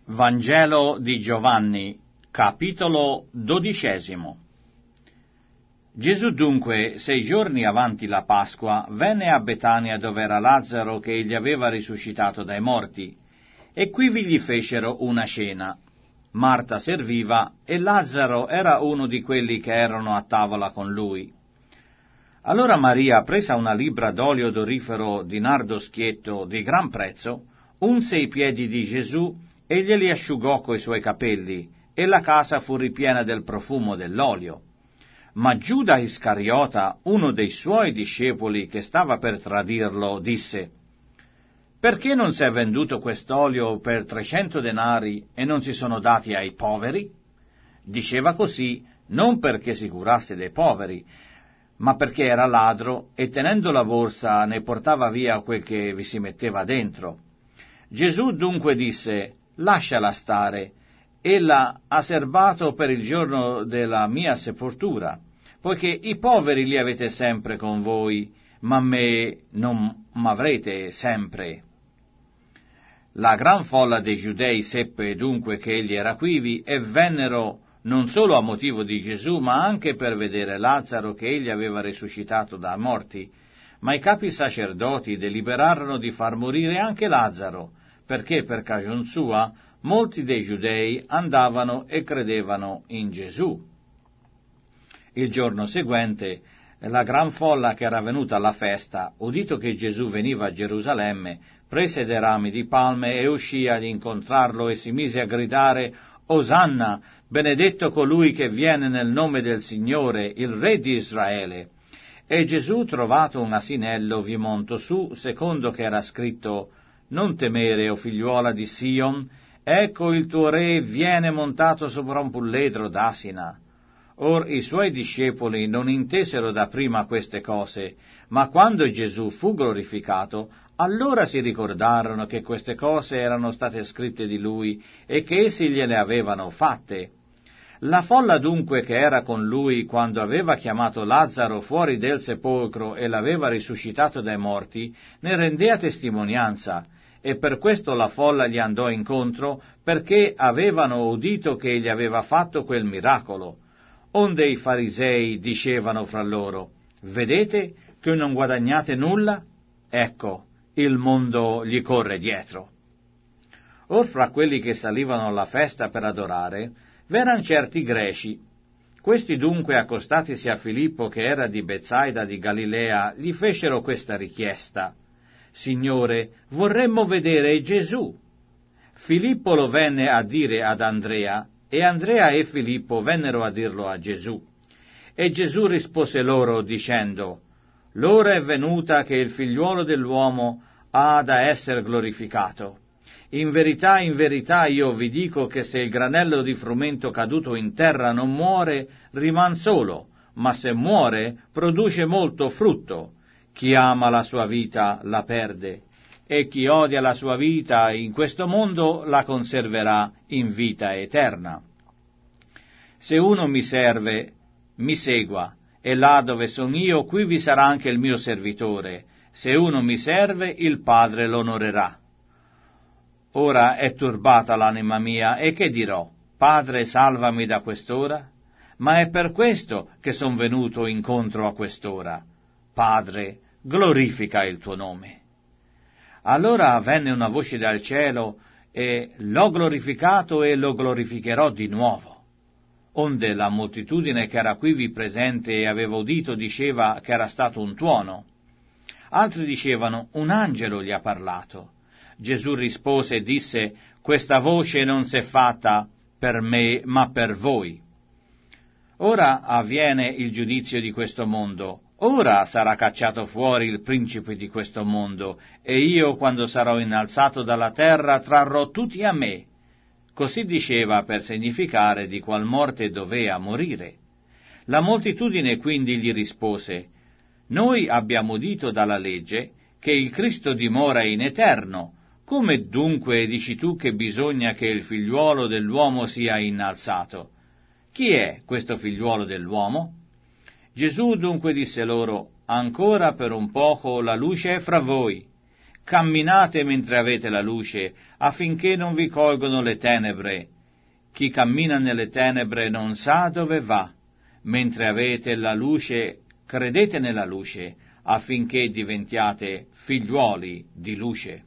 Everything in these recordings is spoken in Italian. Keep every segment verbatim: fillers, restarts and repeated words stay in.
Vangelo di Giovanni, capitolo dodicesimo. Gesù dunque, sei giorni avanti la Pasqua, venne a Betania dove era Lazzaro che egli aveva risuscitato dai morti, e quivi gli fecero una cena. Marta serviva e Lazzaro era uno di quelli che erano a tavola con lui. Allora Maria, presa una libbra d'olio odorifero di nardo schietto di gran prezzo, unse i piedi di Gesù e glieli asciugò coi suoi capelli, e la casa fu ripiena del profumo dell'olio. Ma Giuda Iscariota, uno dei suoi discepoli che stava per tradirlo, disse: «Perché non si è venduto quest'olio per trecento denari e non si sono dati ai poveri?» Diceva così non perché si curasse dei poveri, ma perché era ladro e tenendo la borsa ne portava via quel che vi si metteva dentro. Gesù dunque disse: «Lasciala stare, ella ha serbato per il giorno della mia sepoltura, poiché i poveri li avete sempre con voi, ma me non m'avrete sempre». La gran folla dei giudei seppe dunque che egli era quivi e vennero non solo a motivo di Gesù, ma anche per vedere Lazzaro che egli aveva risuscitato dai morti. Ma i capi sacerdoti deliberarono di far morire anche Lazzaro, perché per cagion sua molti dei giudei andavano e credevano in Gesù. Il giorno seguente, la gran folla che era venuta alla festa, udito che Gesù veniva a Gerusalemme, prese dei rami di palme e uscì ad incontrarlo e si mise a gridare: «Osanna, benedetto colui che viene nel nome del Signore, il Re di Israele». E Gesù, trovato un asinello, vi montò su, secondo che era scritto: «Non temere, o figliuola di Sion, ecco il tuo re viene montato sopra un pulledro d'asina». Or i suoi discepoli non intesero da prima queste cose, ma quando Gesù fu glorificato, allora si ricordarono che queste cose erano state scritte di lui e che essi gliele avevano fatte. La folla dunque che era con lui quando aveva chiamato Lazzaro fuori del sepolcro e l'aveva risuscitato dai morti, ne rendea testimonianza, e per questo la folla gli andò incontro, perché avevano udito che egli aveva fatto quel miracolo. Onde i farisei dicevano fra loro: «Vedete che non guadagnate nulla? Ecco, il mondo gli corre dietro». Or fra quelli che salivano alla festa per adorare, v'eran certi greci. Questi dunque, accostatisi a Filippo, che era di Betsaida di Galilea, gli fecero questa richiesta: «Signore, vorremmo vedere Gesù». Filippo lo venne a dire ad Andrea, e Andrea e Filippo vennero a dirlo a Gesù. E Gesù rispose loro dicendo: «L'ora è venuta che il figliuolo dell'uomo ha da essere glorificato. In verità, in verità io vi dico che se il granello di frumento caduto in terra non muore, riman solo, ma se muore, produce molto frutto. Chi ama la sua vita la perde, e chi odia la sua vita in questo mondo la conserverà in vita eterna. Se uno mi serve, mi segua, e là dove son io, qui vi sarà anche il mio servitore. Se uno mi serve, il Padre l'onorerà. Ora è turbata l'anima mia, e che dirò? Padre, salvami da quest'ora? Ma è per questo che son venuto incontro a quest'ora. Padre, glorifica il tuo nome». Allora venne una voce dal cielo: «E l'ho glorificato e lo glorificherò di nuovo». Onde la moltitudine che era quivi presente e aveva udito diceva che era stato un tuono. Altri dicevano: «Un angelo gli ha parlato». Gesù rispose e disse: «Questa voce non s'è fatta per me, ma per voi. Ora avviene il giudizio di questo mondo. Ora sarà cacciato fuori il principe di questo mondo, e io, quando sarò innalzato dalla terra, trarrò tutti a me». Così diceva per significare di qual morte dovea morire. La moltitudine quindi gli rispose: «Noi abbiamo udito dalla legge che il Cristo dimora in eterno. Come dunque dici tu che bisogna che il figliuolo dell'uomo sia innalzato? Chi è questo figliuolo dell'uomo?» Gesù dunque disse loro: «Ancora per un poco la luce è fra voi. camminate mentre avete la luce, affinché non vi colgono le tenebre. Chi cammina nelle tenebre non sa dove va. Mentre avete la luce, credete nella luce, affinché diventiate figliuoli di luce.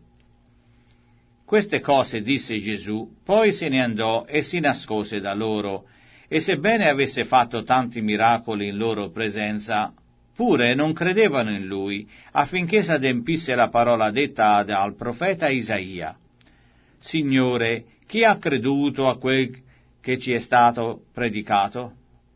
Queste cose disse Gesù, poi se ne andò e si nascose da loro, e sebbene avesse fatto tanti miracoli in loro presenza, pure non credevano in lui, affinché s'adempisse la parola detta dal profeta Isaia. Signore, chi ha creduto a quel che ci è stato predicato?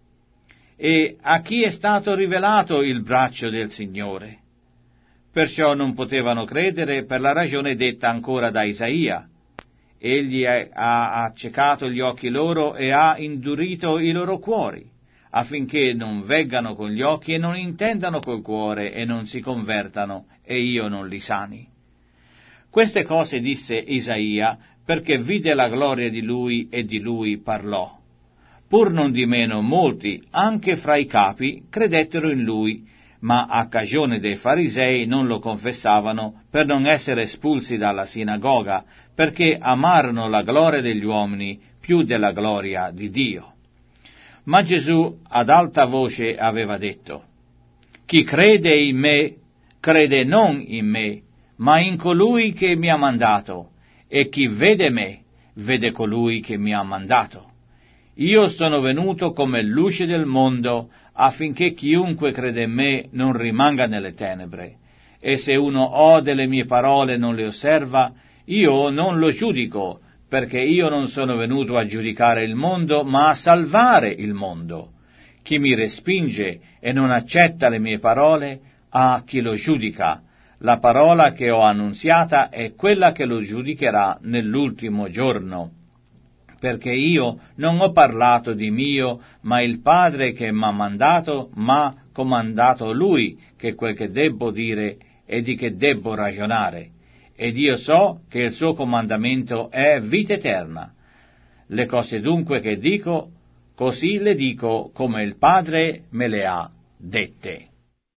E a chi è stato rivelato il braccio del Signore? Perciò non potevano credere per la ragione detta ancora da Isaia. Egli ha accecato gli occhi loro e ha indurito i loro cuori, affinché non veggano con gli occhi e non intendano col cuore e non si convertano, e io non li sani. Queste cose disse Isaia, perché vide la gloria di lui e di lui parlò. Pur non di meno molti, anche fra i capi, credettero in lui, ma a cagione dei farisei non lo confessavano per non essere espulsi dalla sinagoga, perché amarono la gloria degli uomini più della gloria di Dio. Ma Gesù ad alta voce aveva detto: chi crede in me, crede non in me, ma in colui che mi ha mandato, e chi vede me, vede colui che mi ha mandato. Io sono venuto come luce del mondo, affinché chiunque crede in me non rimanga nelle tenebre. E se uno ode le mie parole e non le osserva, io non lo giudico, perché io non sono venuto a giudicare il mondo, ma a salvare il mondo. Chi mi respinge e non accetta le mie parole, ha chi lo giudica. La parola che ho annunziata è quella che lo giudicherà nell'ultimo giorno. Perché io non ho parlato di mio, ma il Padre che m'ha mandato m'ha comandato Lui che quel che debbo dire e di che debbo ragionare. Ed io so che il suo comandamento è vita eterna. Le cose dunque che dico, così le dico come il Padre me le ha dette.